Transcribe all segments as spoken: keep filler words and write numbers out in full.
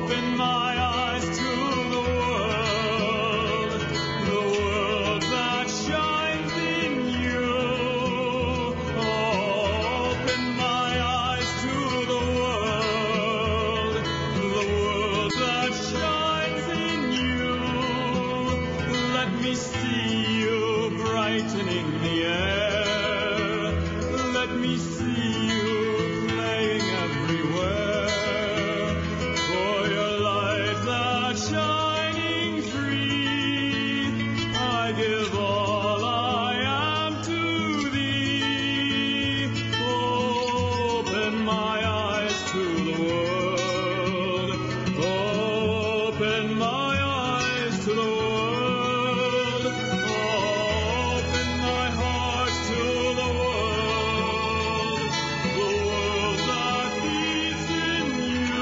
Open my eyes to the world, the world that shines in you. Open my eyes to the world, the world that shines in you. Let me see you brightening the air. Let me see you playing everywhere. For your light that shining free, I give all I am to thee. Open my eyes to the world. Open my eyes to the world. Open my heart to the world. The world that beats in you.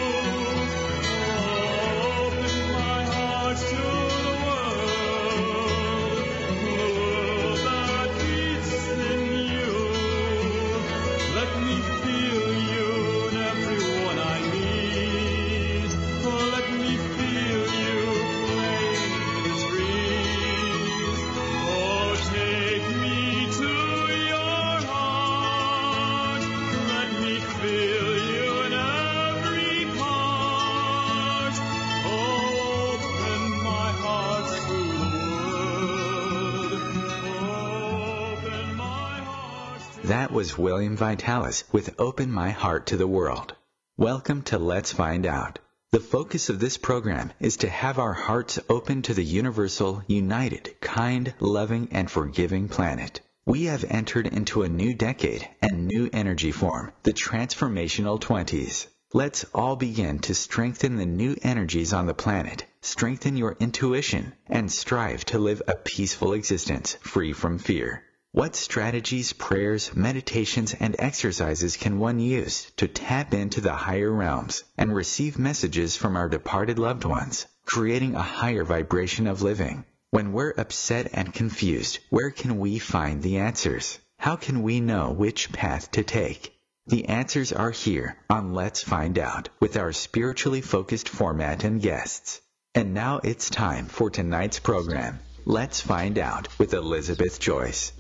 Open my heart to the world. The world that beats in you. Let me feel you in everyone I meet. Oh, let me feel you playing in the trees. Oh, take me to your heart. Let me feel you in every part. Open my heart to the world. Open my heart to That was William Vitalis with Open My Heart to the World. Welcome to Let's Find Out. The focus of this program is to have our hearts open to the universal, united, kind, loving, and forgiving planet. We have entered into a new decade and new energy form, the transformational twenties. Let's all begin to strengthen the new energies on the planet, strengthen your intuition, and strive to live a peaceful existence free from fear. What strategies, prayers, meditations, and exercises can one use to tap into the higher realms and receive messages from our departed loved ones, creating a higher vibration of living? When we're upset and confused, where can we find the answers? How can we know which path to take? The answers are here on Let's Find Out with our spiritually focused format and guests. And now it's time for tonight's program, Let's Find Out with Elizabeth Joyce.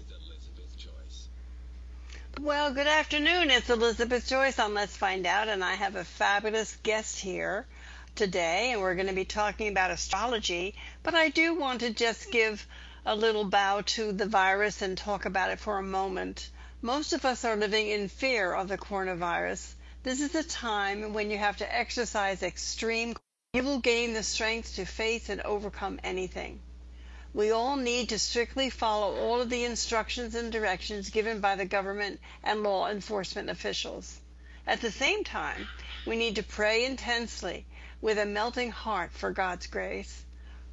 Well, good afternoon. It's Elizabeth Joyce on Let's Find Out, and I have a fabulous guest here today, and we're going to be talking about astrology. But I do want to just give a little bow to the virus and talk about it for a moment. Most of us are living in fear of the coronavirus. This is a time when you have to exercise extreme. You will gain the strength to face and overcome anything. We all need to strictly follow all of the instructions and directions given by the government and law enforcement officials. At the same time, we need to pray intensely with a melting heart for God's grace.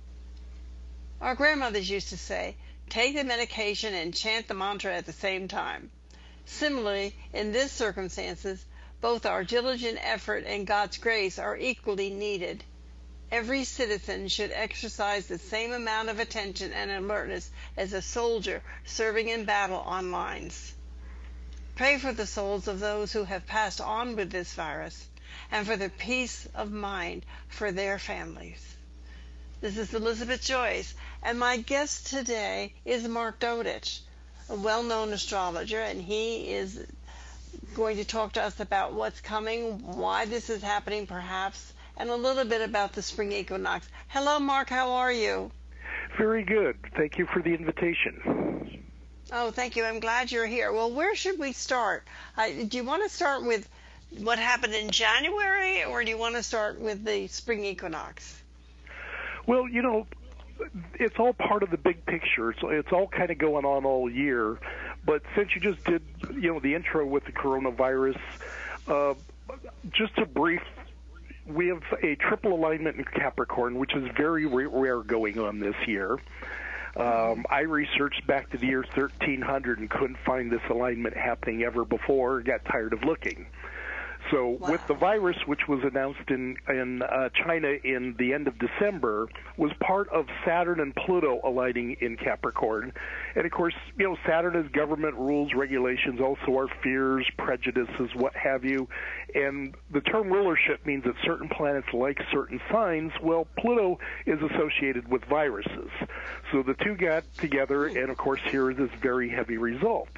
Our grandmothers used to say, take the medication and chant the mantra at the same time. Similarly, in this circumstances, both our diligent effort and God's grace are equally needed. Every citizen should exercise the same amount of attention and alertness as a soldier serving in battle on lines. Pray for the souls of those who have passed on with this virus and for the peace of mind for their families. This is Elizabeth Joyce, and my guest today is Mark Dodich, a well-known astrologer, and he is going to talk to us about what's coming, why this is happening perhaps, and a little bit about the spring equinox. Hello, Mark. How are you? Very good. Thank you for the invitation. Oh, thank you. I'm glad you're here. Well, where should we start? Uh, do you want to start with what happened in January, or do you want to start with the spring equinox? Well, you know, it's all part of the big picture. So it's all kind of going on all year. But since you just did, you know, the intro with the coronavirus, uh, just a brief, we have a triple alignment in Capricorn, which is very rare going on this year. Um, I researched back to the year thirteen hundred and couldn't find this alignment happening ever before, got tired of looking. So Wow. with the virus, which was announced in in uh, China in the end of December, was part of Saturn and Pluto aligning in Capricorn. And of course, you know, Saturn is government rules, regulations, also our fears, prejudices, what have you. And the term rulership means that certain planets like certain signs. Well, Pluto is associated with viruses. So the two got together, and of course, here is this very heavy result.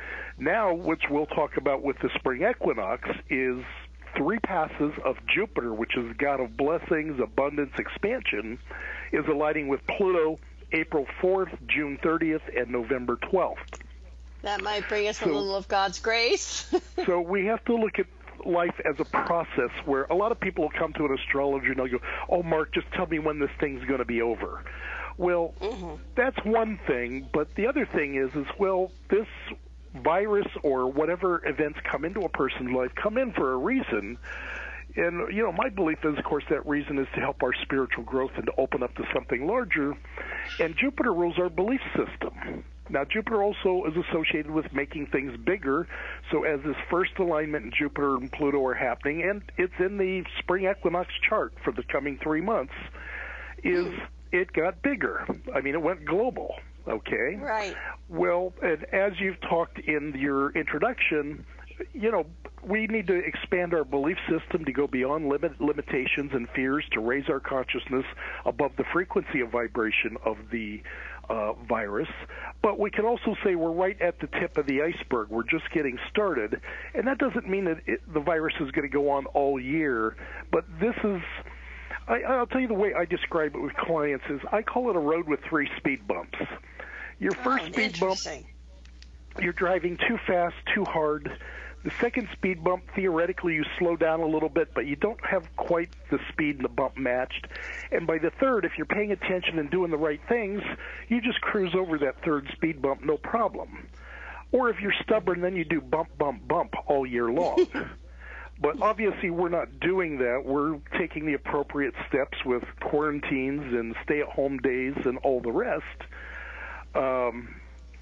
Now, which we'll talk about with the spring equinox, is three passes of Jupiter, which is the god of blessings, abundance, expansion, is aligning with Pluto April fourth, June thirtieth, and November twelfth. That might bring us So- a little of God's grace. So we have to look at life as a process where a lot of people will come to an astrologer and they'll go, oh, Mark, just tell me when this thing's going to be over. Well, Mhm. that's one thing, but the other thing is, is well, this virus or whatever events come into a person's life come in for a reason. And, you know, my belief is, of course, that reason is to help our spiritual growth and to open up to something larger. And Jupiter rules our belief system. Now, Jupiter also is associated with making things bigger. So as this first alignment in Jupiter and Pluto are happening, and it's in the spring equinox chart for the coming three months, is it got bigger. I mean, it went global. Okay. Right. Well, and as you've talked in your introduction, you know, we need to expand our belief system to go beyond limit, limitations and fears to raise our consciousness above the frequency of vibration of the uh, virus. But we can also say we're right at the tip of the iceberg. We're just getting started. And that doesn't mean that it, the virus is going to go on all year. But this is, I, I'll tell you the way I describe it with clients is I call it a road with three speed bumps. Your first Oh, speed bump, interesting. you're driving too fast, too hard. The second speed bump, theoretically, you slow down a little bit, but you don't have quite the speed and the bump matched. And by the third, if you're paying attention and doing the right things, you just cruise over that third speed bump, no problem. Or if you're stubborn, then you do bump, bump, bump all year long. But obviously, we're not doing that. We're taking the appropriate steps with quarantines and stay-at-home days and all the rest. Um,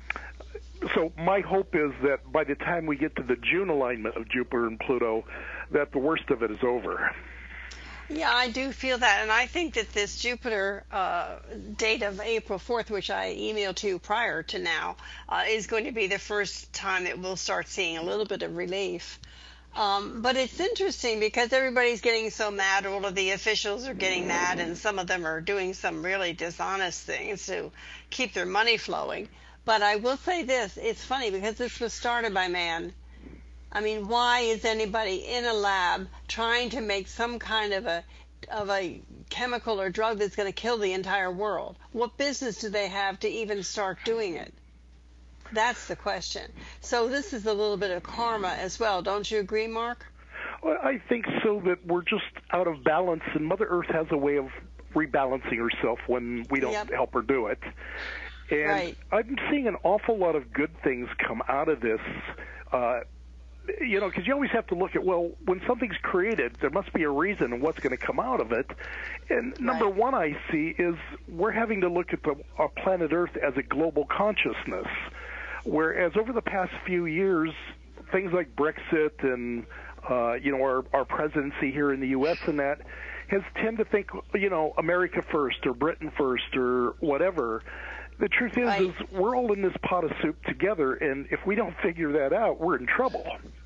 so my hope is that by the time we get to the June alignment of Jupiter and Pluto, that the worst of it is over. Yeah, I do feel that, and I think that this Jupiter uh, date of April fourth, which I emailed to you prior to now, uh, is going to be the first time that we'll start seeing a little bit of relief. Um, but it's interesting because everybody's getting so mad, all of the officials are getting mad, and some of them are doing some really dishonest things to keep their money flowing. But I will say this, it's funny because this was started by man. I mean, why is anybody in a lab trying to make some kind of a of a chemical or drug that's going to kill the entire world? What business do they have to even start doing it? That's the question. So this is a little bit of karma as well. Don't you agree, Mark? Well, I think so, that we're just out of balance, and Mother Earth has a way of rebalancing herself when we don't Yep. help her do it. And Right. I'm seeing an awful lot of good things come out of this. Uh, you know, because you always have to look at, well, when something's created, there must be a reason and what's going to come out of it. And number Right. one I see is we're having to look at the, our planet Earth as a global consciousness, whereas over the past few years, things like Brexit and, uh, you know, our, our presidency here in the U S and that has tend to think, you know, America first or Britain first or whatever. The truth is, Right. is we're all in this pot of soup together, and if we don't figure that out, we're in trouble.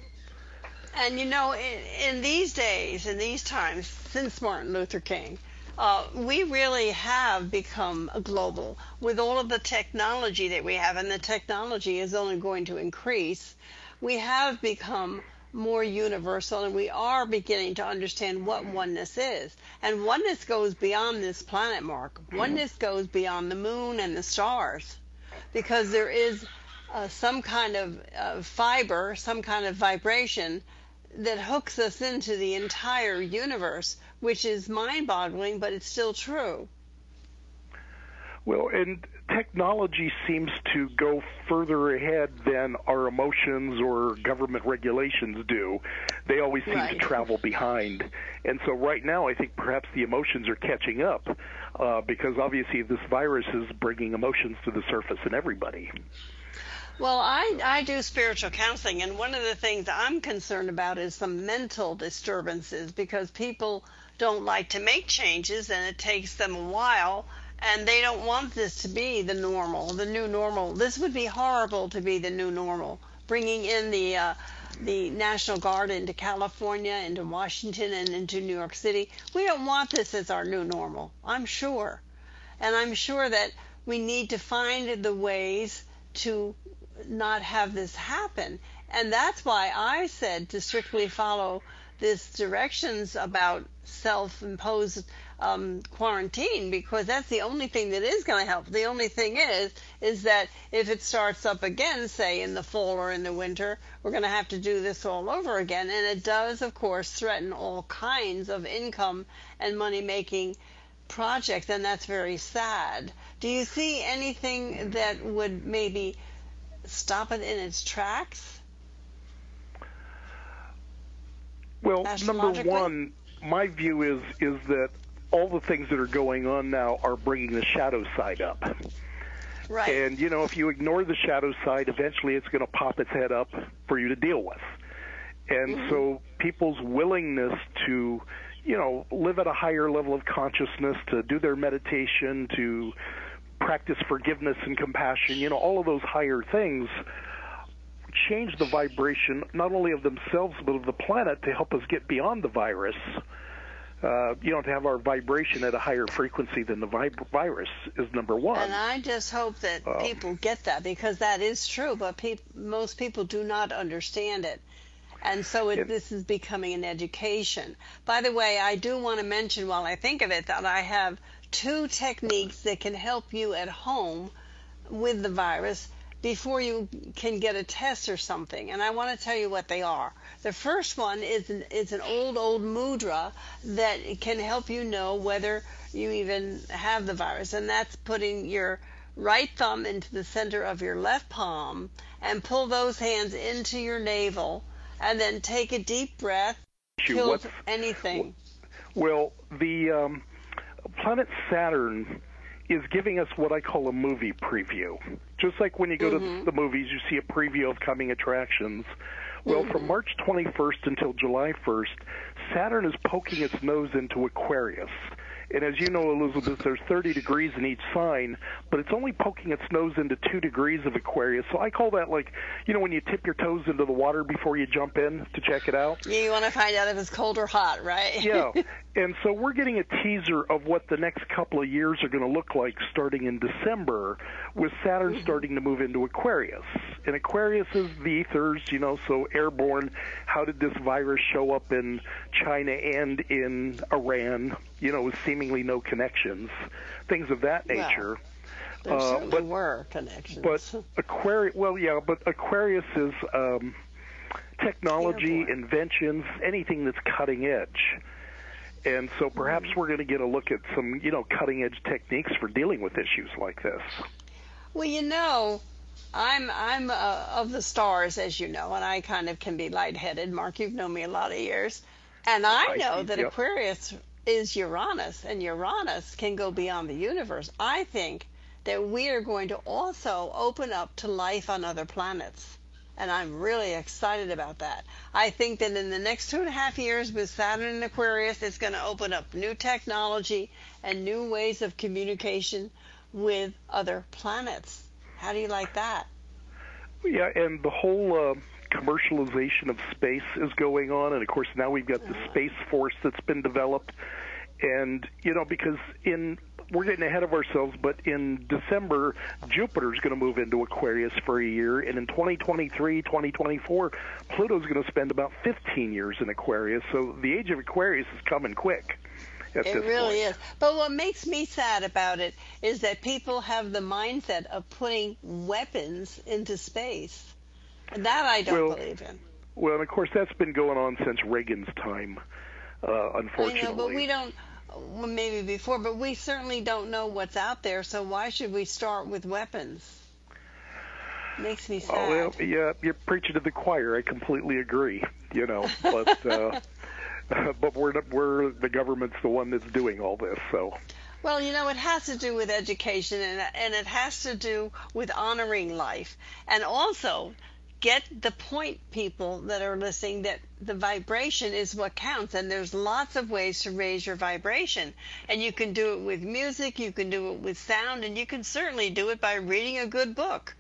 And you know, in, in these days, in these times, since Martin Luther King, uh, we really have become a global with all of the technology that we have, and the technology is only going to increase. We have become more universal, and we are beginning to understand what oneness is. And oneness goes beyond this planet, Mark. Oneness goes beyond the moon and the stars, because there is uh, some kind of uh, fiber, some kind of vibration that hooks us into the entire universe, which is mind-boggling, but it's still true. Well, and technology seems to go further ahead than our emotions or government regulations do. They always seem Right. to travel behind. And so right now, I think perhaps the emotions are catching up, uh, because obviously this virus is bringing emotions to the surface in everybody. Well, I, I do spiritual counseling, and one of the things I'm concerned about is some mental disturbances because people don't like to make changes and it takes them a while, and they don't want this to be the normal, the new normal. This would be horrible to be the new normal, bringing in the uh, the National Guard into California, into Washington, and into New York City. We don't want this as our new normal, I'm sure. And I'm sure that we need to find the ways to not have this happen. And that's why I said to strictly follow these directions about self-imposed um, quarantine, because that's the only thing that is going to help. The only thing is, is that if it starts up again, say in the fall or in the winter, we're going to have to do this all over again. And it does, of course, threaten all kinds of income and money-making projects, and that's very sad. Do you see anything that would maybe stop it in its tracks? Well, number one, my view is is that all the things that are going on now are bringing the shadow side up. Right. And, you know, if you ignore the shadow side, eventually it's going to pop its head up for you to deal with. And mm-hmm. so people's willingness to, you know, live at a higher level of consciousness, to do their meditation, to practice forgiveness and compassion, you know, all of those higher things change the vibration not only of themselves but of the planet to help us get beyond the virus. Uh, you know, to have our vibration at a higher frequency than the vi- virus is number one. And I just hope that um, people get that, because that is true, but pe- most people do not understand it. And so it, it, this is becoming an education. By the way, I do want to mention, while I think of it, that I have two techniques that can help you at home with the virus before you can get a test or something. And I want to tell you what they are. The first one is an, is an old, old mudra that can help you know whether you even have the virus. And that's putting your right thumb into the center of your left palm and pull those hands into your navel, and then take a deep breath. Kills What's, anything. Well, the um, planet Saturn is giving us what I call a movie preview. Just like when you go mm-hmm. to the movies, you see a preview of coming attractions. Well, mm-hmm. from March twenty-first until July first, Saturn is poking its nose into Aquarius. And as you know, Elizabeth, there's thirty degrees in each sign, but it's only poking its nose into two degrees of Aquarius. So I call that like, you know, when you tip your toes into the water before you jump in to check it out. Yeah, you want to find out if it's cold or hot, right? Yeah. And so we're getting a teaser of what the next couple of years are going to look like starting in December, with Saturn mm-hmm. starting to move into Aquarius. And Aquarius is the ethers, you know, so airborne. How did this virus show up in China and in Iran, you know, with seemingly no connections, things of that nature. Well, there uh, certainly but, were connections. But Aquarius, well, yeah, but Aquarius is um, technology, airborne. Inventions, anything that's cutting edge. And so perhaps mm-hmm. we're going to get a look at some, you know, cutting-edge techniques for dealing with issues like this. Well, you know, I'm I'm uh, of the stars, as you know, and I kind of can be lightheaded. Mark, you've known me a lot of years. And I, I know that yep. Aquarius is Uranus, and Uranus can go beyond the universe. I think that we are going to also open up to life on other planets. And I'm really excited about that. I think that in the next two and a half years with Saturn and Aquarius, it's going to open up new technology and new ways of communication with other planets. How do you like that? Yeah, and the whole uh, commercialization of space is going on. And, of course, now we've got the uh, Space Force that's been developed. And, you know, because in we're getting ahead of ourselves, but in December, Jupiter's going to move into Aquarius for a year, and in twenty twenty-three, twenty twenty-four, Pluto's going to spend about fifteen years in Aquarius, so the age of Aquarius is coming quick at it this really point. is. But what makes me sad about it is that people have the mindset of putting weapons into space. And that I don't well, believe in. Well, and of course, that's been going on since Reagan's time, uh, unfortunately. I know, but we don't... Well, maybe before, but we certainly don't know what's out there, so why should we start with weapons? Makes me sad. Oh, well, yeah, you're preaching to the choir. I completely agree, you know, but uh, but we're we're the government's the one that's doing all this, so. Well, you know, it has to do with education, and, and it has to do with honoring life. And also, get the point, people that are listening, that the vibration is what counts. And there's lots of ways to raise your vibration. And you can do it with music, you can do it with sound, and you can certainly do it by reading a good book.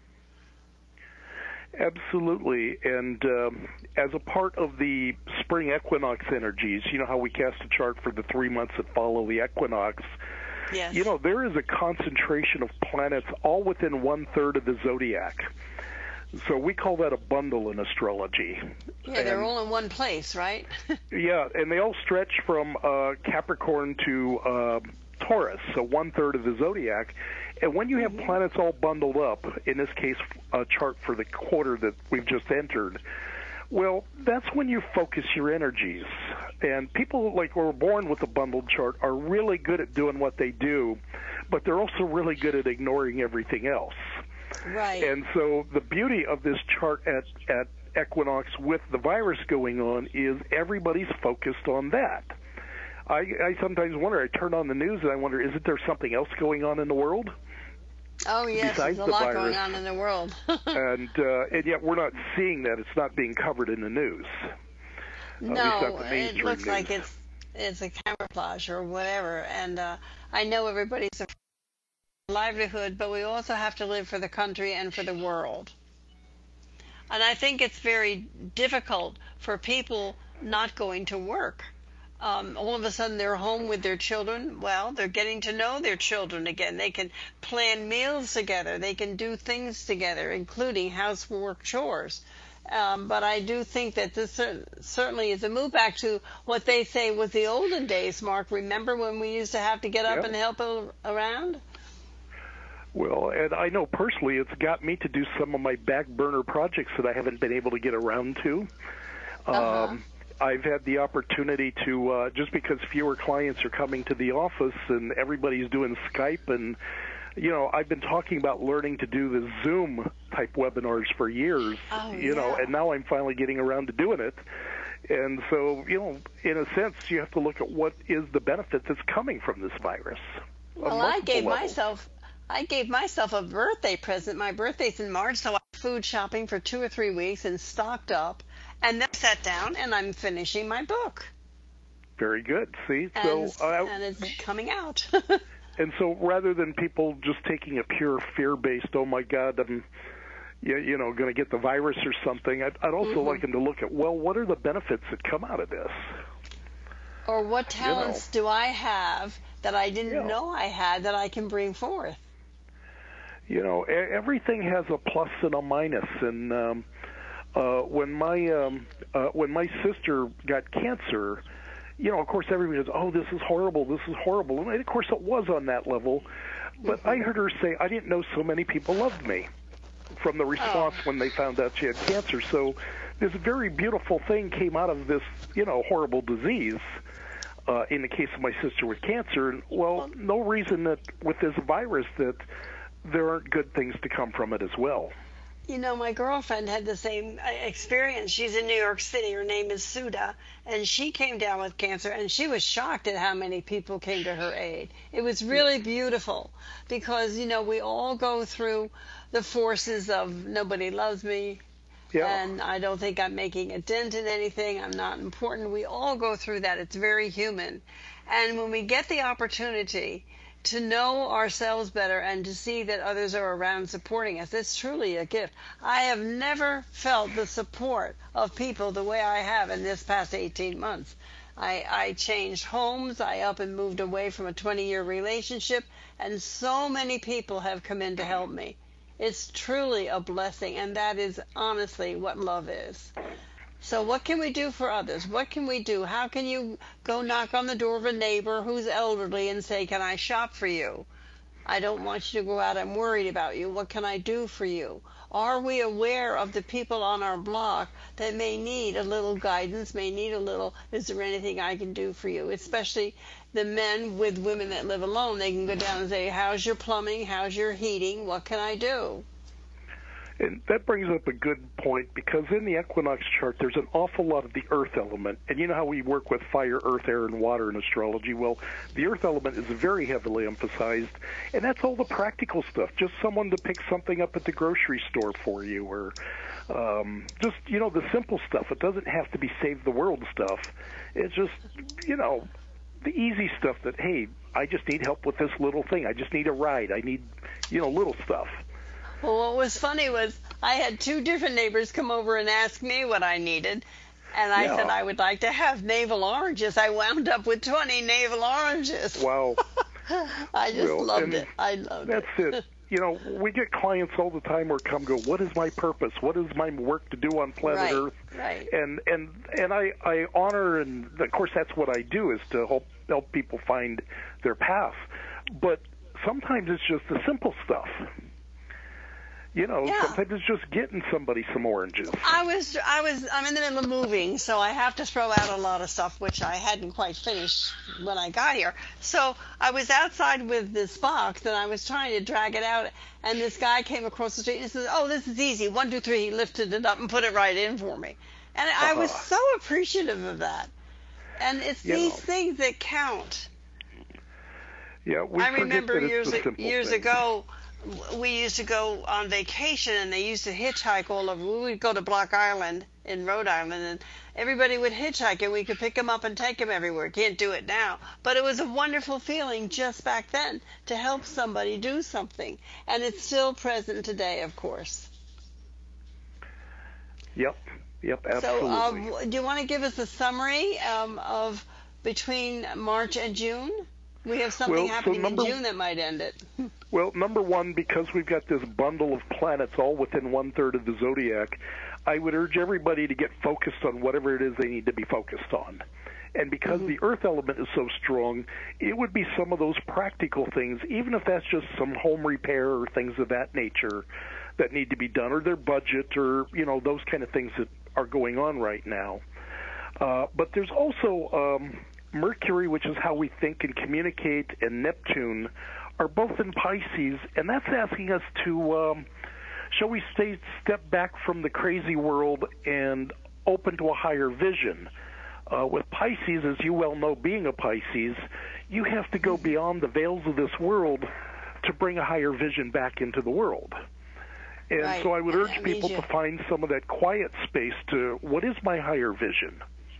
Absolutely. And um, as a part of the spring equinox energies, you know how we cast a chart for the three months that follow the equinox? Yes. You know, there is a concentration of planets all within one-third of the zodiac. So we call that a bundle in astrology. Yeah, they're and, all in one place, right? yeah, and they all stretch from uh, Capricorn to uh, Taurus, so one-third of the zodiac. And when you have mm-hmm. planets all bundled up, in this case a chart for the quarter that we've just entered, well, that's when you focus your energies. And people like who are born with a bundled chart are really good at doing what they do, but they're also really good at ignoring everything else. Right. And so the beauty of this chart at, at equinox with the virus going on is everybody's focused on that. I, I sometimes wonder, I turn on the news and I wonder, isn't there something else going on in the world? Oh, yes, Besides there's a the lot virus. going on in the world. and uh, and yet we're not seeing that. It's not being covered in the news. No, it looks news. like it's it's a camouflage or whatever. And uh, I know everybody's a livelihood, but we also have to live for the country and for the world. And I think it's very difficult for people not going to work. Um, all of a sudden they're home with their children. Well, they're getting to know their children again. They can plan meals together. They can do things together, including housework chores. Um, but I do think that this cer- certainly is a move back to what they say was the olden days, Mark. Remember when we used to have to get up yep. and help a- around? Well, and I know personally it's got me to do some of my back burner projects that I haven't been able to get around to. Uh-huh. Um, I've had the opportunity to, uh, just because fewer clients are coming to the office and everybody's doing Skype, and, you know, I've been talking about learning to do the Zoom type webinars for years, oh, you yeah. know, and now I'm finally getting around to doing it. And so, you know, in a sense, you have to look at what is the benefit that's coming from this virus. Well, I gave levels. myself... I gave myself a birthday present. My birthday's in March, so I went food shopping for two or three weeks and stocked up, and then sat down and I'm finishing my book. Very good. See, and, so uh, and it's coming out. And so, rather than people just taking a pure fear-based, oh my God, I'm, you, you know, going to get the virus or something, I'd, I'd also mm-hmm. like them to look at, well, what are the benefits that come out of this? Or what talents you know? do I have that I didn't yeah. know I had that I can bring forth? You know, everything has a plus and a minus, and um, uh, when my um, uh, when my sister got cancer, you know, of course everybody goes, "Oh, this is horrible, this is horrible," and of course it was on that level. But mm-hmm. I heard her say, "I didn't know so many people loved me," from the response oh. when they found out she had cancer. So this very beautiful thing came out of this, you know, horrible disease. Uh, in the case of my sister with cancer, and well, no reason that with this virus that there aren't good things to come from it as well. You know, my girlfriend had the same experience. She's in New York City. Her name is Suda, and she came down with cancer, and she was shocked at how many people came to her aid. It was really beautiful because, you know, we all go through the forces of nobody loves me, yeah. and I don't think I'm making a dent in anything. I'm not important. We all go through that. It's very human. And when we get the opportunity to know ourselves better and to see that others are around supporting us, it's truly a gift. I have never felt the support of people the way I have in this past eighteen months. I, I changed homes. I up and moved away from a twenty-year relationship, and so many people have come in to help me. It's truly a blessing, and that is honestly what love is. So what can we do for others? What can we do? How can you go knock on the door of a neighbor who's elderly and say, can I shop for you? I don't want you to go out. I'm worried about you. What can I do for you? Are we aware of the people on our block that may need a little guidance, may need a little, is there anything I can do for you? Especially the men with women that live alone. They can go down and say, how's your plumbing? How's your heating? What can I do? And that brings up a good point, because in the equinox chart, there's an awful lot of the earth element. And you know how we work with fire, earth, air, and water in astrology? Well, the earth element is very heavily emphasized, and that's all the practical stuff. Just someone to pick something up at the grocery store for you, or um, just, you know, the simple stuff. It doesn't have to be save the world stuff. It's just, you know, the easy stuff that, hey, I just need help with this little thing. I just need a ride. I need, you know, little stuff. Well, what was funny was I had two different neighbors come over and ask me what I needed, and I Yeah. said I would like to have navel oranges. I wound up with twenty navel oranges. Wow. I just Well, loved and it. I loved That's it. it. You know, we get clients all the time who come go, what is my purpose? What is my work to do on planet Right, Earth? right. And and and I, I honor, and of course that's what I do, is to help help people find their path. But sometimes it's just the simple stuff. You know, Yeah. sometimes it's just getting somebody some oranges. I was, I was, I'm in the middle of moving, so I have to throw out a lot of stuff which I hadn't quite finished when I got here. So I was outside with this box, and I was trying to drag it out, and this guy came across the street and said, "Oh, this is easy. One, two, three." He lifted it up and put it right in for me, and I was Uh-huh. so appreciative of that. And it's You these know. things that count. Yeah, we I forget remember that it's years the simple years things. ago, w- we used to go on vacation, and they used to hitchhike all over. We would go to Block Island in Rhode Island, and everybody would hitchhike, and we could pick them up and take them everywhere. Can't do it now, but it was a wonderful feeling just back then to help somebody do something, and it's still present today, of course. Yep, yep, absolutely. So, um, do you want to give us a summary um, of between March and June? We have something Well, so happening number- in June that might end it. Well, number one, because we've got this bundle of planets all within one-third of the zodiac, I would urge everybody to get focused on whatever it is they need to be focused on. And because Mm-hmm. the earth element is so strong, it would be some of those practical things, even if that's just some home repair or things of that nature that need to be done, or their budget, or, you know, those kind of things that are going on right now. Uh, but there's also um, Mercury, which is how we think and communicate, and Neptune are both in Pisces, and that's asking us to, um, shall we say, step back from the crazy world and open to a higher vision. Uh, with Pisces, as you well know, being a Pisces, you have to go beyond the veils of this world to bring a higher vision back into the world. And Right. so I would And urge that means people you- to find some of that quiet space to, what is my higher vision?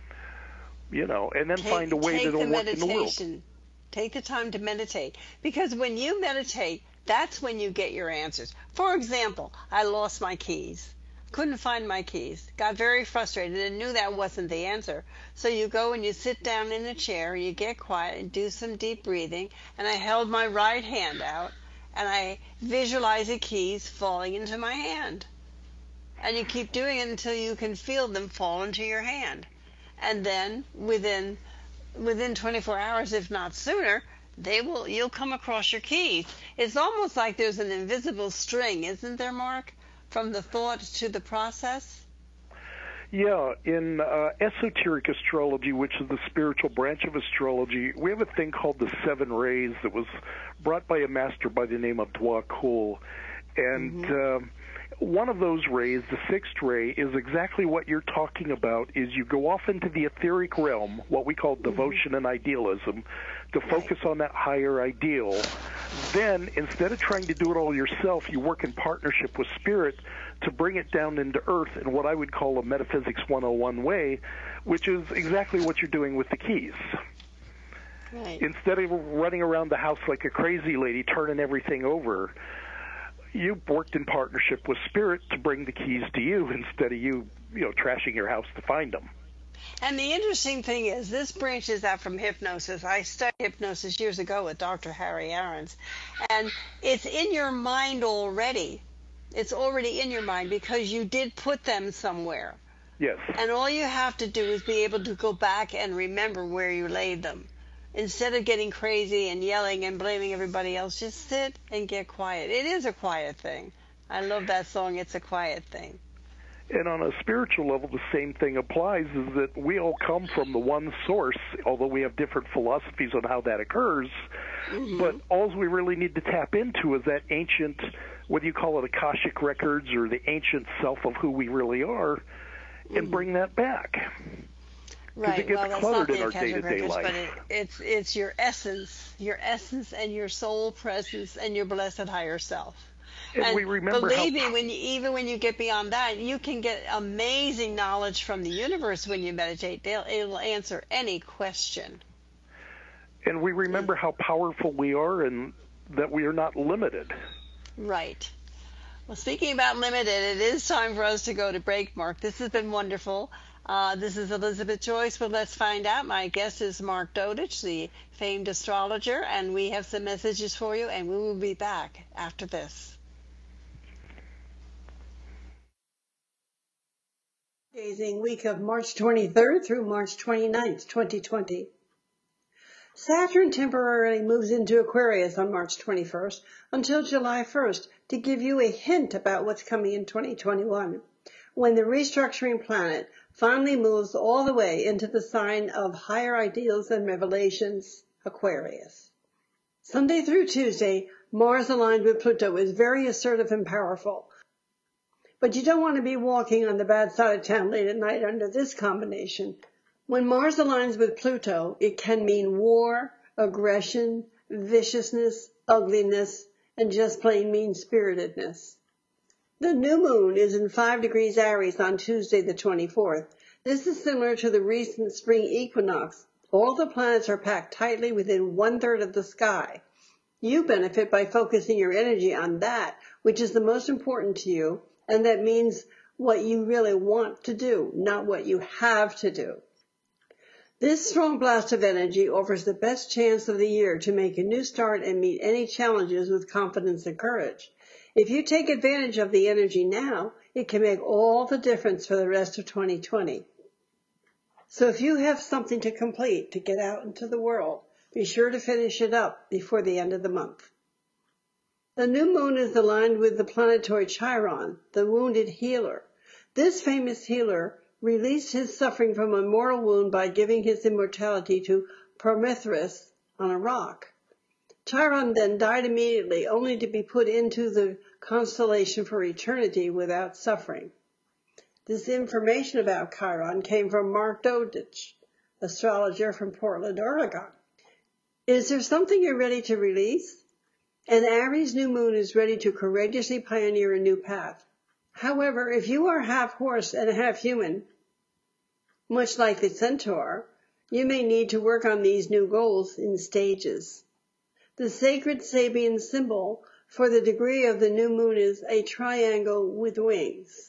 You know, and then Take, find a way take that'll the work in the world. meditation. Take the time to meditate, because when you meditate, that's when you get your answers. For example, I lost my keys. Couldn't find my keys. Got very frustrated and knew that wasn't the answer. So you go and you sit down in a chair, you get quiet and do some deep breathing, and I held my right hand out and I visualize the keys falling into my hand. And you keep doing it until you can feel them fall into your hand. And then within within twenty-four hours, if not sooner, they will you'll come across your keys. It's almost like there's an invisible string, isn't there, Mark, from the thought to the process? Yeah, in uh, esoteric astrology, which is the spiritual branch of astrology, we have a thing called the Seven Rays that was brought by a master by the name of Dwa Kul. And Mm-hmm. um, one of those rays, the sixth ray, is exactly what you're talking about, is you go off into the etheric realm, what we call devotion Mm-hmm. and idealism, to focus on that higher ideal. Then, instead of trying to do it all yourself, you work in partnership with Spirit to bring it down into Earth in what I would call a Metaphysics one oh one way, which is exactly what you're doing with the keys. Right. Instead of running around the house like a crazy lady, turning everything over, you worked in partnership with Spirit to bring the keys to you instead of you, you know, trashing your house to find them. And the interesting thing is, this branches out from hypnosis. I studied hypnosis years ago with Doctor Harry Aarons, and it's in your mind already. It's already in your mind because you did put them somewhere. Yes. And all you have to do is be able to go back and remember where you laid them. Instead of getting crazy and yelling and blaming everybody else, just sit and get quiet. It is a quiet thing. I love that song, It's a Quiet Thing. And on a spiritual level, the same thing applies, is that we all come from the one source, although we have different philosophies on how that occurs. Mm-hmm. But all we really need to tap into is that ancient whether you call it Akashic Records or the ancient self of who we really are, and mm-hmm. bring that back. Right. It gets well, that's cluttered not the in our Akashic day-to-day Records, life. but it, it's it's your essence, your essence, and your soul presence, and your blessed higher self. And, and we remember believe how... me, when you, even when you get beyond that, you can get amazing knowledge from the universe when you meditate. They'll, it'll answer any question. And we remember how powerful we are and that we are not limited. Right. Well, speaking about limited, it is time for us to go to break, Mark. This has been wonderful. Uh, this is Elizabeth Joyce with Let's Find Out. My guest is Mark Dodich, the famed astrologer, and we have some messages for you, and we will be back after this. Gazing week of March twenty-third through March twenty-ninth, twenty twenty. Saturn temporarily moves into Aquarius on March twenty-first until July first to give you a hint about what's coming in twenty twenty-one, when the restructuring planet finally moves all the way into the sign of higher ideals and revelations, Aquarius. Sunday through Tuesday, Mars aligned with Pluto is very assertive and powerful. But you don't want to be walking on the bad side of town late at night under this combination. When Mars aligns with Pluto, it can mean war, aggression, viciousness, ugliness, and just plain mean-spiritedness. The new moon is in five degrees Aries on Tuesday the twenty-fourth. This is similar to the recent spring equinox. All the planets are packed tightly within one-third of the sky. You benefit by focusing your energy on that, which is the most important to you, and that means what you really want to do, not what you have to do. This strong blast of energy offers the best chance of the year to make a new start and meet any challenges with confidence and courage. If you take advantage of the energy now, it can make all the difference for the rest of twenty twenty. So if you have something to complete to get out into the world, be sure to finish it up before the end of the month. The new moon is aligned with the planetoid Chiron, the wounded healer. This famous healer released his suffering from a mortal wound by giving his immortality to Prometheus on a rock. Chiron then died immediately, only to be put into the constellation for eternity without suffering. This information about Chiron came from Mark Dodich, astrologer from Portland, Oregon. Is there something you're ready to release? An Aries new moon is ready to courageously pioneer a new path. However, if you are half horse and half human, much like the centaur, you may need to work on these new goals in stages. The sacred Sabian symbol for the degree of the new moon is a triangle with wings.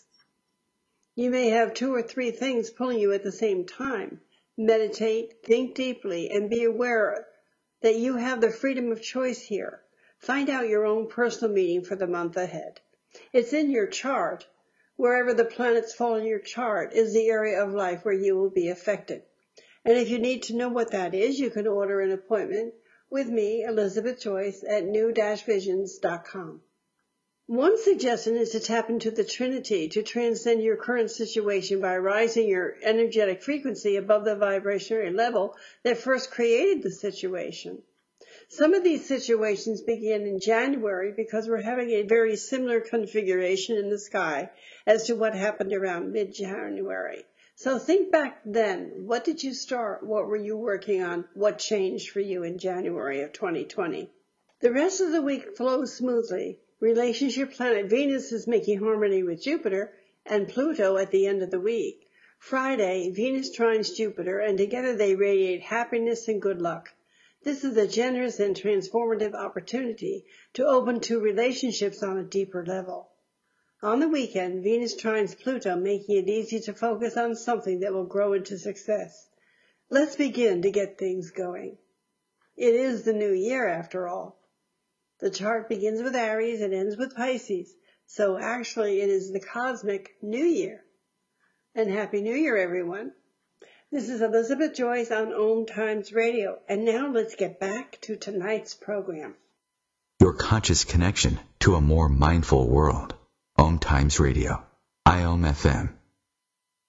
You may have two or three things pulling you at the same time. Meditate, think deeply, and be aware that you have the freedom of choice here. Find out your own personal meaning for the month ahead. It's in your chart. Wherever the planets fall in your chart is the area of life where you will be affected. And if you need to know what that is, you can order an appointment with me, Elizabeth Joyce, at new dash visions dot com. One suggestion is to tap into the Trinity to transcend your current situation by rising your energetic frequency above the vibrational level that first created the situation. Some of these situations begin in January because we're having a very similar configuration in the sky as to what happened around mid-January. So think back then. What did you start? What were you working on? What changed for you in January of twenty twenty? The rest of the week flows smoothly. Relationship planet Venus is making harmony with Jupiter and Pluto at the end of the week. Friday, Venus trines Jupiter, and together they radiate happiness and good luck. This is a generous and transformative opportunity to open to relationships on a deeper level. On the weekend, Venus trines Pluto, making it easy to focus on something that will grow into success. Let's begin to get things going. It is the new year, after all. The chart begins with Aries and ends with Pisces, so actually it is the cosmic New Year. And Happy New Year, everyone. This is Elizabeth Joyce on Om Times Radio, and now let's get back to tonight's program. Your conscious connection to a more mindful world. Om Times Radio, I O M F M.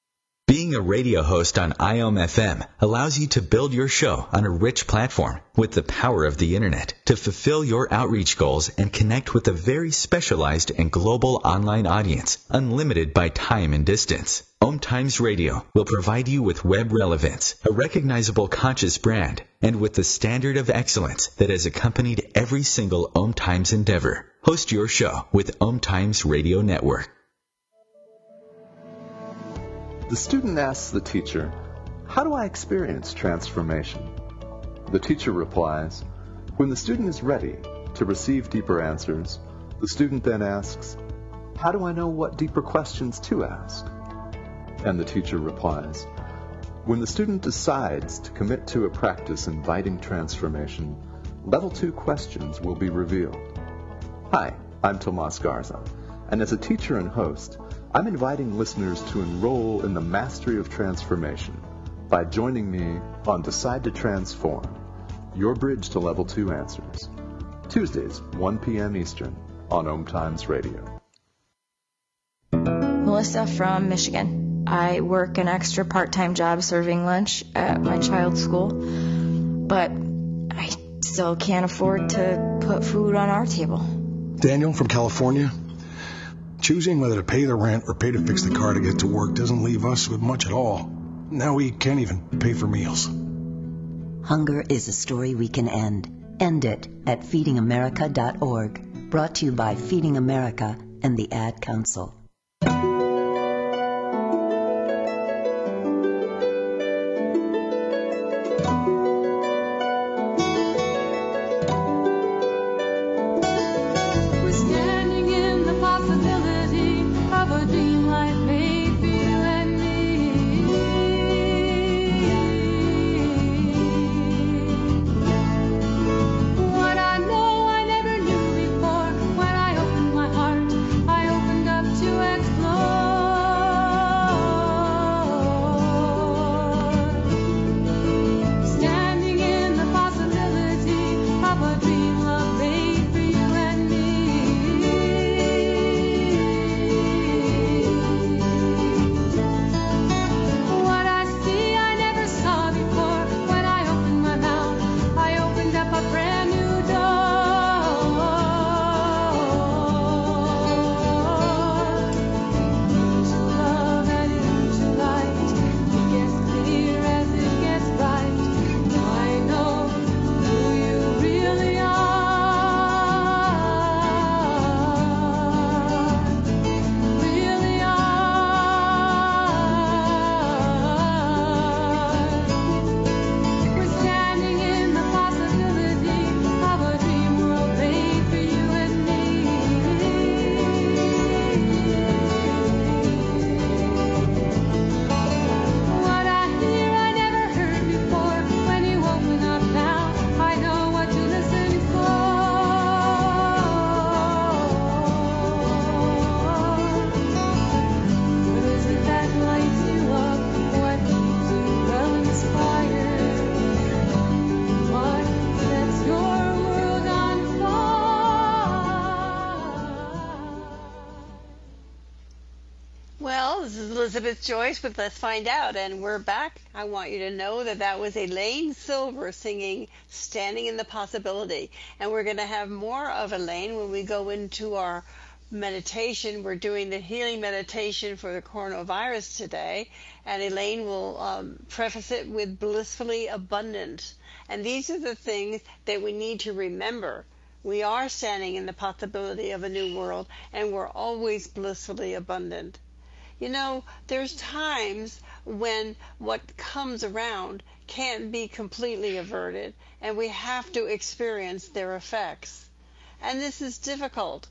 Being a radio host on I O M F M allows you to build your show on a rich platform with the power of the internet to fulfill your outreach goals and connect with a very specialized and global online audience, unlimited by time and distance. Om Times Radio will provide you with web relevance, a recognizable conscious brand, and with the standard of excellence that has accompanied every single Om Times endeavor. Host your show with Om Times Radio Network. The student asks the teacher, "How do I experience transformation?" The teacher replies, "When the student is ready to receive deeper answers, the student then asks, 'How do I know what deeper questions to ask?' And the teacher replies, "When the student decides to commit to a practice inviting transformation, level two questions will be revealed." Hi, I'm Tomas Garza, and as a teacher and host, I'm inviting listeners to enroll in the Mastery of Transformation by joining me on Decide to Transform, your bridge to Level two Answers, Tuesdays, one p.m. Eastern, on Om Times Radio. Melissa from Michigan. I work an extra part-time job serving lunch at my child's school, but I still can't afford to put food on our table. Daniel from California. Choosing whether to pay the rent or pay to fix the car to get to work doesn't leave us with much at all. Now we can't even pay for meals. Hunger is a story we can end. End it at feeding america dot org. Brought to you by Feeding America and the Ad Council. Elizabeth Joyce with Let's Find Out, and we're back. I want you to know that that was Elaine Silver singing Standing in the Possibility, and we're going to have more of Elaine when we go into our meditation. We're doing the healing meditation for the coronavirus today, and Elaine will um, preface it with blissfully abundant. And these are the things that we need to remember. We are standing in the possibility of a new world, and we're always blissfully abundant. You know, there's times when what comes around can't be completely averted, and we have to experience their effects. And this is difficult.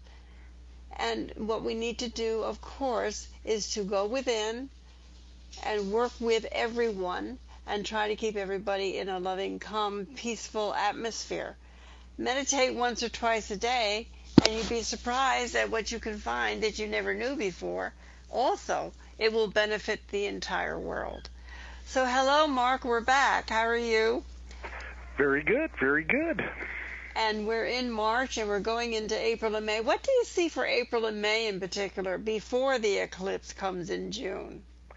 And what we need to do, of course, is to go within and work with everyone and try to keep everybody in a loving, calm, peaceful atmosphere. Meditate once or twice a day, and you'd be surprised at what you can find that you never knew before. Also, it will benefit the entire world. So hello, Mark, we're back. How are you? Very good, very good. And we're in March, and we're going into April and May. What do you see for April and May in particular before the eclipse comes in June?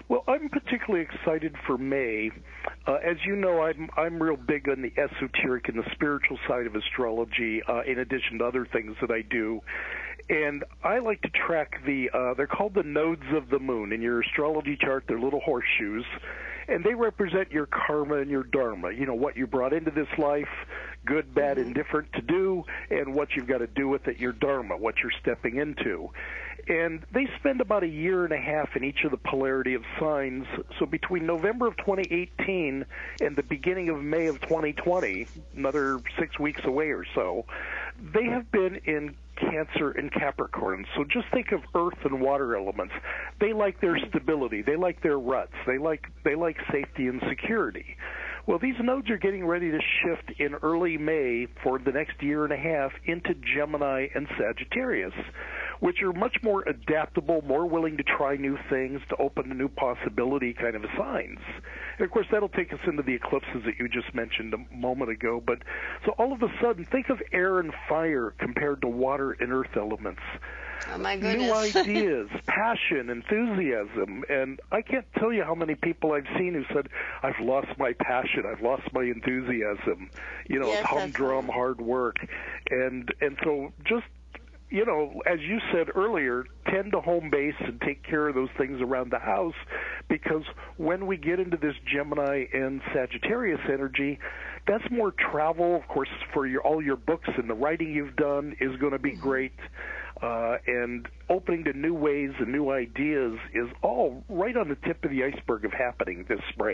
Well, I'm particularly excited for May. Uh, as you know, I'm I'm real big on the esoteric and the spiritual side of astrology, uh, in addition to other things that I do. And I like to track the, uh, they're called the nodes of the moon. In your astrology chart, they're little horseshoes, and they represent your karma and your dharma, you know, what you brought into this life, good, bad, indifferent to do, and what you've got to do with it, your dharma, what you're stepping into. And they spend about a year and a half in each of the polarity of signs. So between November of twenty eighteen and the beginning of May of twenty twenty, another six weeks away or so, they have been in Cancer and Capricorn. So just think of earth and water elements. They like their stability. They like their ruts. They like they like safety and security. Well, these nodes are getting ready to shift in early May for the next year and a half into Gemini and Sagittarius, which are much more adaptable, more willing to try new things, to open to new possibility kind of signs. And, of course, that'll take us into the eclipses that you just mentioned a moment ago. But so all of a sudden, think of air and fire compared to water and earth elements. Oh, my goodness. New ideas, passion, enthusiasm. And I can't tell you how many people I've seen who said, I've lost my passion, I've lost my enthusiasm. You know, Yes, it's humdrum, right. hard work. And and so just, you know, as you said earlier, tend to home base and take care of those things around the house, because when we get into this Gemini and Sagittarius energy, that's more travel. Of course, for your, all your books and the writing you've done is going to be great. Uh, and opening to new ways and new ideas is all right on the tip of the iceberg of happening this spring.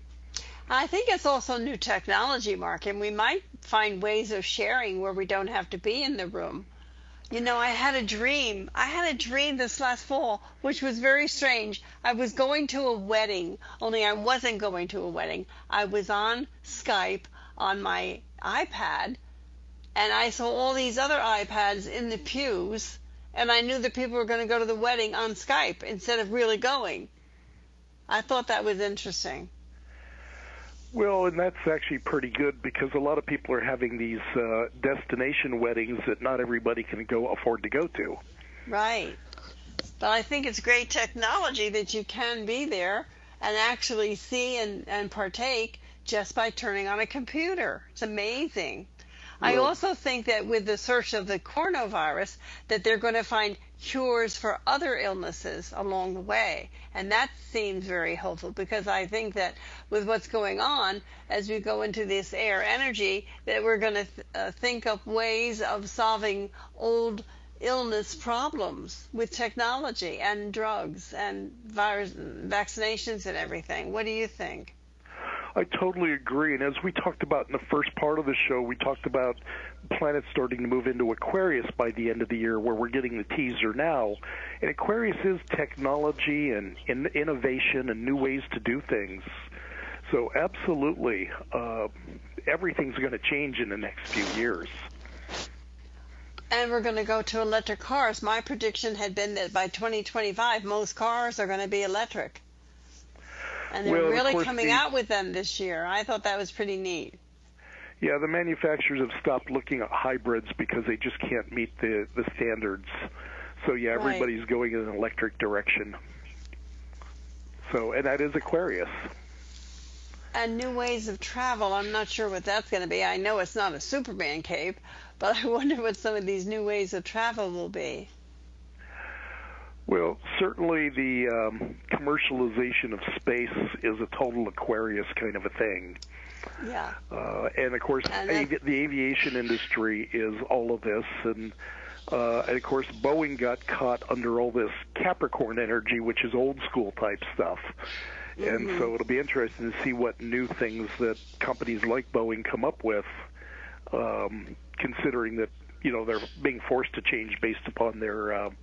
I think it's also new technology, Mark, and we might find ways of sharing where we don't have to be in the room. You know, I had a dream. I had a dream this last fall, which was very strange. I was going to a wedding, only I wasn't going to a wedding. I was on Skype on my iPad, and I saw all these other iPads in the pews, and I knew that people were going to go to the wedding on Skype instead of really going. I thought that was interesting. Well, and that's actually pretty good, because a lot of people are having these uh, destination weddings that not everybody can go afford to go to. Right. But I think it's great technology that you can be there and actually see and, and partake just by turning on a computer. It's amazing. I Well, also think that with the search of the coronavirus, that they're going to find cures for other illnesses along the way. And that seems very hopeful, because I think that with what's going on, as we go into this air energy, that we're going to th- uh, think up ways of solving old illness problems with technology and drugs and virus vaccinations and everything. What do you think? I totally agree. And as we talked about in the first part of the show, we talked about planets starting to move into Aquarius by the end of the year, where we're getting the teaser now. And Aquarius is technology and in- innovation and new ways to do things. So absolutely, uh, everything's going to change in the next few years. And we're going to go to electric cars. My prediction had been that by twenty twenty-five, most cars are going to be electric. And they're Well, of really course, coming the- out with them this year. I thought that was pretty neat. Yeah, the manufacturers have stopped looking at hybrids because they just can't meet the, the standards. So, yeah, Right. everybody's going in an electric direction. So, and that is Aquarius. And new ways of travel, I'm not sure what that's going to be. I know it's not a Superman cape, but I wonder what some of these new ways of travel will be. Well, certainly the um, commercialization of space is a total Aquarius kind of a thing. Yeah. Uh, and, of course, And avi- the aviation industry is all of this. And, uh, and, of course, Boeing got caught under all this Capricorn energy, which is old-school type stuff. And Mhm. so it'll be interesting to see what new things that companies like Boeing come up with, um, considering that, you know, they're being forced to change based upon their, uh,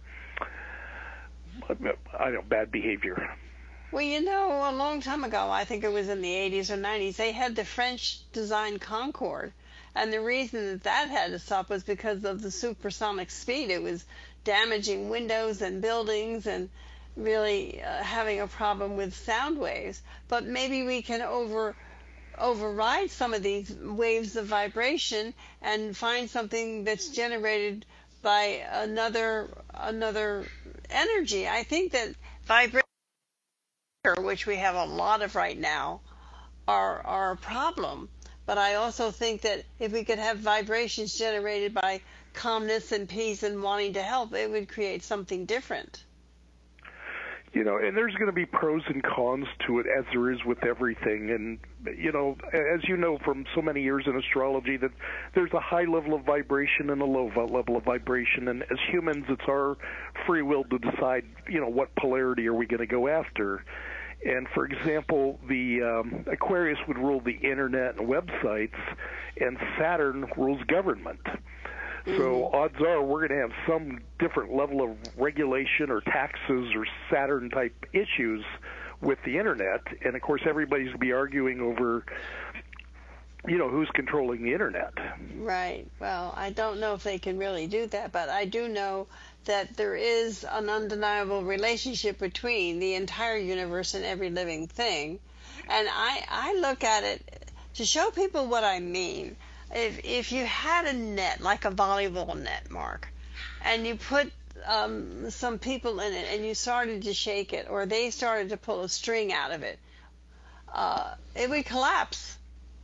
I don't know, bad behavior. Well, you know, a long time ago, I think it was in the eighties or nineties, they had the French designed Concorde. And the reason that that had to stop was because of the supersonic speed. It was damaging windows and buildings and really uh, having a problem with sound waves. But maybe we can over override some of these waves of vibration and find something that's generated by another another energy. I think that vibration which we have a lot of right now, are, are a problem. But I also think that if we could have vibrations generated by calmness and peace and wanting to help, it would create something different. You know, and there's going to be pros and cons to it, as there is with everything. And, you know, as you know from so many years in astrology, that there's a high level of vibration and a low level of vibration. And as humans, it's our free will to decide, you know, what polarity are we going to go after. And, for example, the um, Aquarius would rule the Internet and websites, and Saturn rules government. So odds are we're going to have some different level of regulation or taxes or Saturn-type issues with the Internet. And, of course, everybody's going to be arguing over, you know, who's controlling the Internet. Right. Well, I don't know if they can really do that, but I do know that there is an undeniable relationship between the entire universe and every living thing. And I, I look at it to show people what I mean. If if you had a net, like a volleyball net, Mark, and you put um, some people in it and you started to shake it, or they started to pull a string out of it, uh, it would collapse.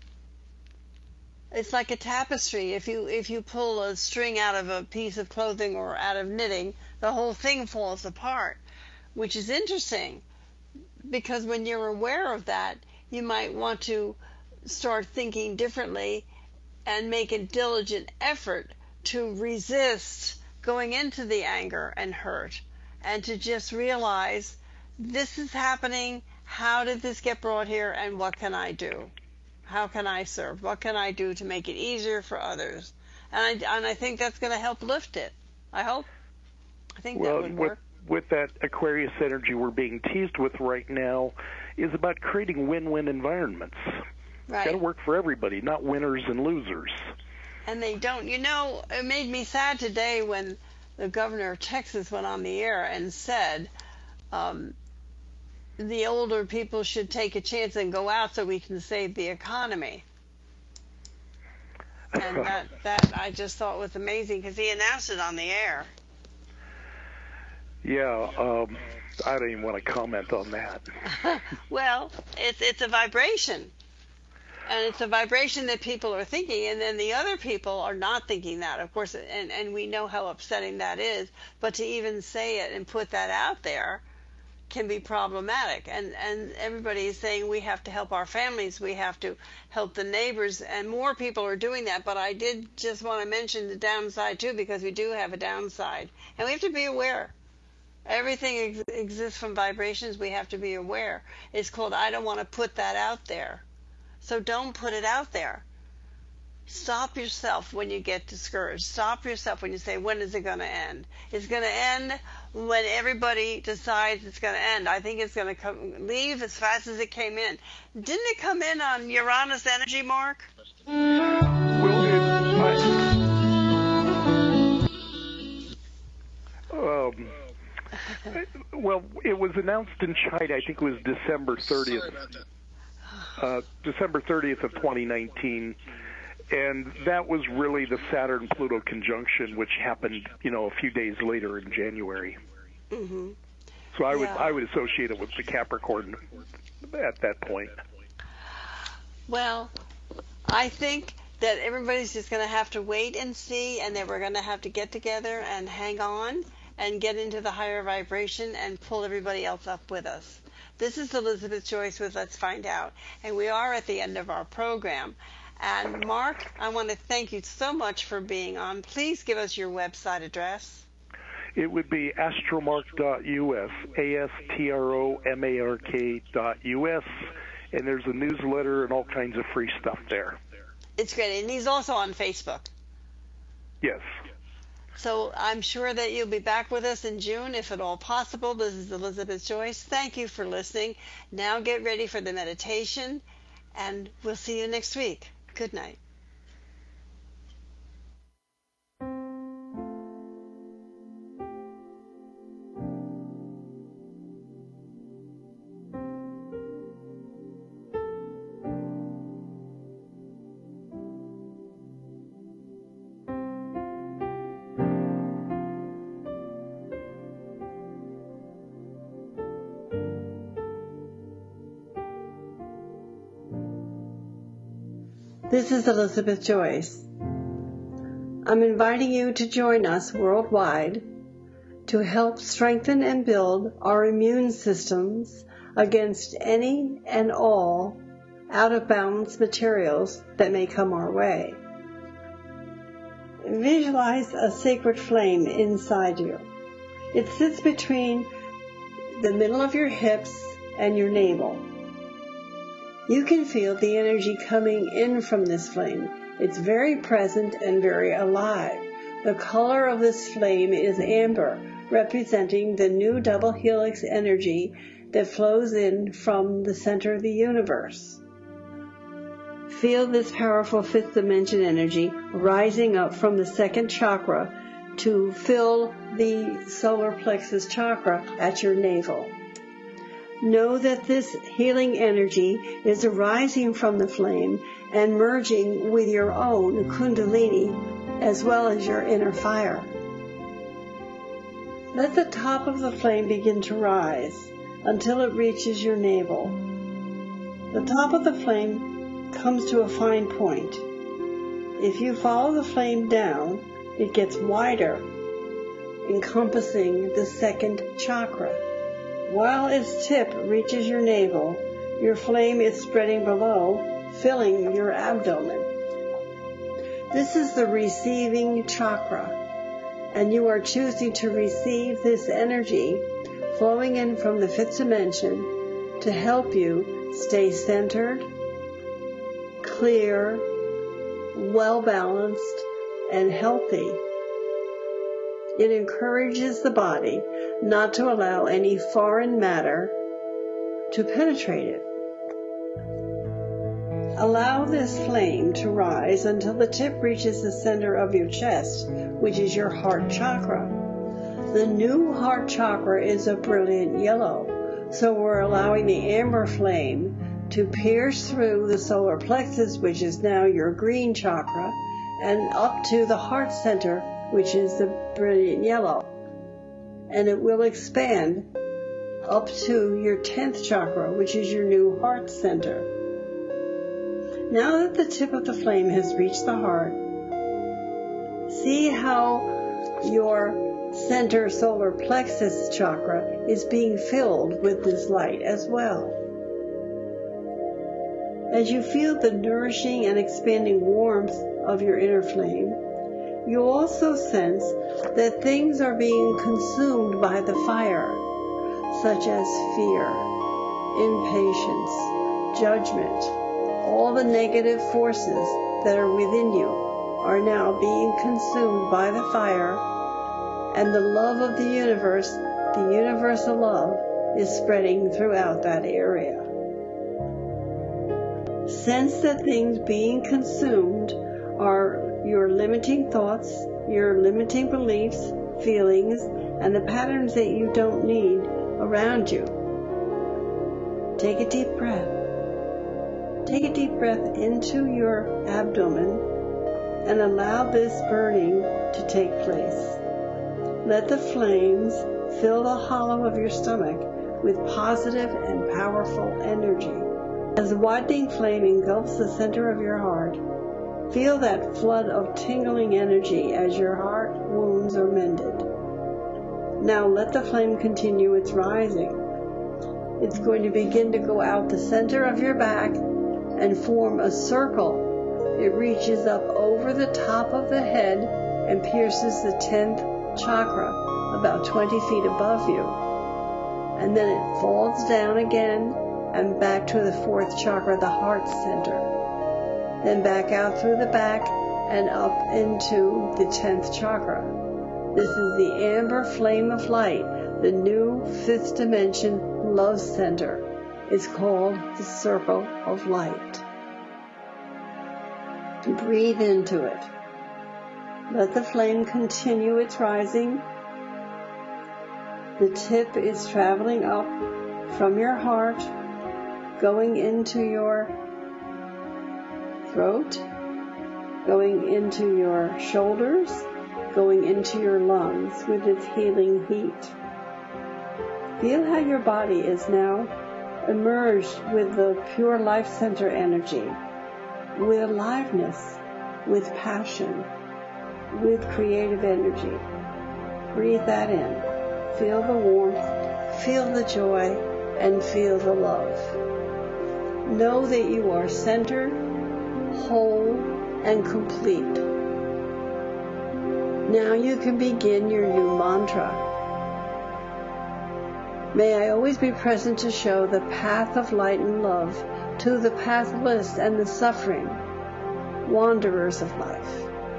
It's like a tapestry. If you if you pull a string out of a piece of clothing or out of knitting, the whole thing falls apart, which is interesting, because when you're aware of that, you might want to start thinking differently and make a diligent effort to resist going into the anger and hurt, and to just realize this is happening, how did this get brought here, and what can I do? How can I serve? What can I do to make it easier for others? And I, and I think that's going to help lift it. I hope. I think well, that would work. With, with that Aquarius energy we're being teased with right now is about creating win-win environments. Right. It's got to work for everybody, not winners and losers. And they don't. You know, it made me sad today when the governor of Texas went on the air and said um, the older people should take a chance and go out so we can save the economy. And that, that I just thought was amazing, because he announced it on the air. Yeah, um, I don't even want to comment on that. Well, it's it's a vibration. And it's a vibration that people are thinking, and then the other people are not thinking that, of course, and, and we know how upsetting that is. But to even say it and put that out there can be problematic. And, and everybody is saying we have to help our families, we have to help the neighbors, and more people are doing that. But I did just want to mention the downside, too, because we do have a downside. And we have to be aware. Everything ex- exists from vibrations. We have to be aware. It's called, I don't want to put that out there. So don't put it out there. Stop yourself when you get discouraged. Stop yourself when you say, when is it going to end? It's going to end when everybody decides it's going to end. I think it's going to come, leave as fast as it came in. Didn't it come in on Uranus energy, Mark? Well, it, I, um, well, it was announced in China, I think it was December thirtieth. Uh, December thirtieth of twenty nineteen, and that was really the Saturn-Pluto conjunction, which happened, you know, a few days later in January. Mm-hmm. So I yeah. would I would associate it with the Capricorn at that point. Well, I think that everybody's just going to have to wait and see, and that we're going to have to get together and hang on and get into the higher vibration and pull everybody else up with us. This is Elizabeth Joyce with Let's Find Out, and we are at the end of our program. And Mark, I want to thank you so much for being on. Please give us your website address. It would be astromark dot U S, A S T R O M A R K dot U S, and there's a newsletter and all kinds of free stuff there. It's great, and he's also on Facebook. Yes. So I'm sure that you'll be back with us in June, if at all possible. This is Elizabeth Joyce. Thank you for listening. Now get ready for the meditation, and we'll see you next week. Good night. This is Elizabeth Joyce. I'm inviting you to join us worldwide to help strengthen and build our immune systems against any and all out-of-balance materials that may come our way. Visualize a sacred flame inside you. It sits between the middle of your hips and your navel. You can feel the energy coming in from this flame. It's very present and very alive. The color of this flame is amber, representing the new double helix energy that flows in from the center of the universe. Feel this powerful fifth dimension energy rising up from the second chakra to fill the solar plexus chakra at your navel. Know that this healing energy is arising from the flame and merging with your own Kundalini as well as your inner fire. Let the top of the flame begin to rise until it reaches your navel. The top of the flame comes to a fine point. If you follow the flame down, it gets wider, encompassing the second chakra. While its tip reaches your navel, your flame is spreading below, filling your abdomen. This is the receiving chakra, and you are choosing to receive this energy flowing in from the fifth dimension to help you stay centered, clear, well-balanced, and healthy. It encourages the body not to allow any foreign matter to penetrate it. Allow this flame to rise until the tip reaches the center of your chest, which is your heart chakra. The new heart chakra is a brilliant yellow, so we're allowing the amber flame to pierce through the solar plexus, which is now your green chakra, and up to the heart center, which is the brilliant yellow. And it will expand up to your tenth chakra, which is your new heart center. Now that the tip of the flame has reached the heart, see how your center solar plexus chakra is being filled with this light as well. As you feel the nourishing and expanding warmth of your inner flame, you also sense that things are being consumed by the fire, such as fear, impatience, judgment. All the negative forces that are within you are now being consumed by the fire, and the love of the universe, the universal love, is spreading throughout that area. Sense that things being consumed are your limiting thoughts, your limiting beliefs, feelings, and the patterns that you don't need around you. Take a deep breath. Take a deep breath into your abdomen and allow this burning to take place. Let the flames fill the hollow of your stomach with positive and powerful energy. As the widening flame engulfs the center of your heart, feel that flood of tingling energy as your heart wounds are mended. Now let the flame continue its rising. It's going to begin to go out the center of your back and form a circle. It reaches up over the top of the head and pierces the tenth chakra about twenty feet above you. And then it falls down again and back to the fourth chakra, the heart center. Then back out through the back and up into the tenth chakra. This is the amber flame of light, the new fifth dimension love center. It's called the circle of light. Breathe into it. Let the flame continue its rising. The tip is traveling up from your heart, going into your throat, going into your shoulders, going into your lungs with its healing heat. Feel how your body is now immersed with the pure life center energy. with aliveness, with passion, with creative energy. Breathe that in. Feel the warmth, feel the joy, and feel the love. Know that you are centered, whole, and complete. Now you can begin your new mantra. May I always be present to show the path of light and love to the pathless and the suffering, wanderers of life.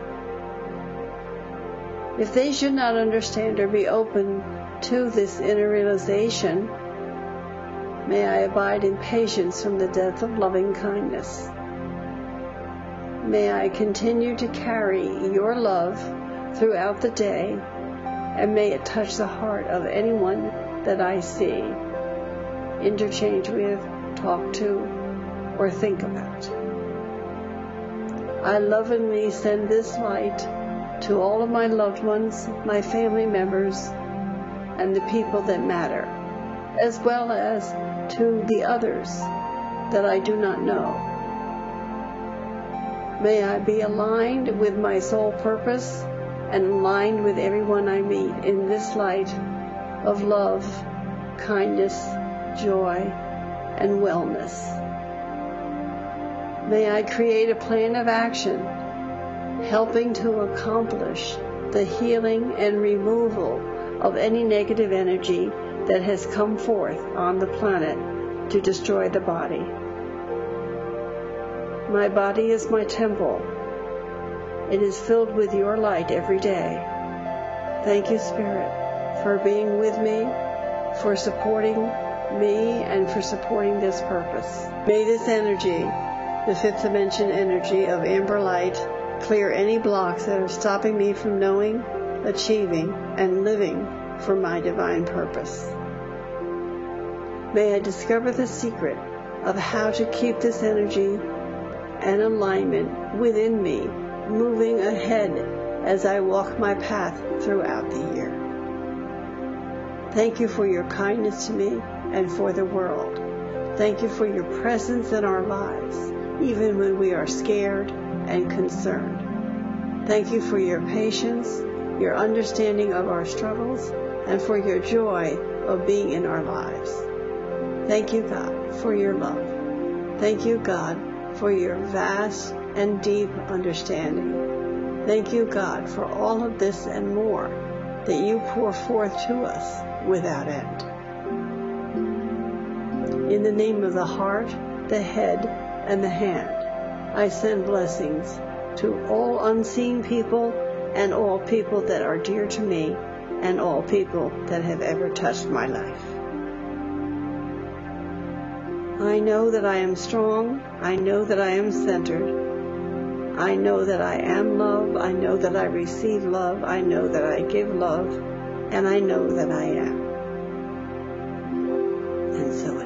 If they should not understand or be open to this inner realization, may I abide in patience from the depth of loving kindness. May I continue to carry your love throughout the day, and may it touch the heart of anyone that I see, interchange with, talk to, or think about. I lovingly send this light to all of my loved ones, my family members, and the people that matter, as well as to the others that I do not know. May I be aligned with my soul purpose and aligned with everyone I meet in this light of love, kindness, joy, and wellness. May I create a plan of action helping to accomplish the healing and removal of any negative energy that has come forth on the planet to destroy the body. My body is my temple. It is filled with your light every day. Thank you, Spirit, for being with me, for supporting me, and for supporting this purpose. May this energy, the fifth dimension energy of amber light, clear any blocks that are stopping me from knowing, achieving, and living for my divine purpose. May I discover the secret of how to keep this energy and alignment within me moving ahead as I walk my path throughout the year. Thank you for your kindness to me and for the world. Thank you for your presence in our lives, even when we are scared and concerned. Thank you for your patience, your understanding of our struggles, and for your joy of being in our lives. Thank you, God, for your love. Thank you, God, for your vast and deep understanding. Thank you, God, for all of this and more that you pour forth to us without end. In the name of the heart, the head, and the hand, I send blessings to all unseen people and all people that are dear to me and all people that have ever touched my life. I know that I am strong. I know that I am centered. I know that I am love. I know that I receive love. I know that I give love. And I know that I am. And so it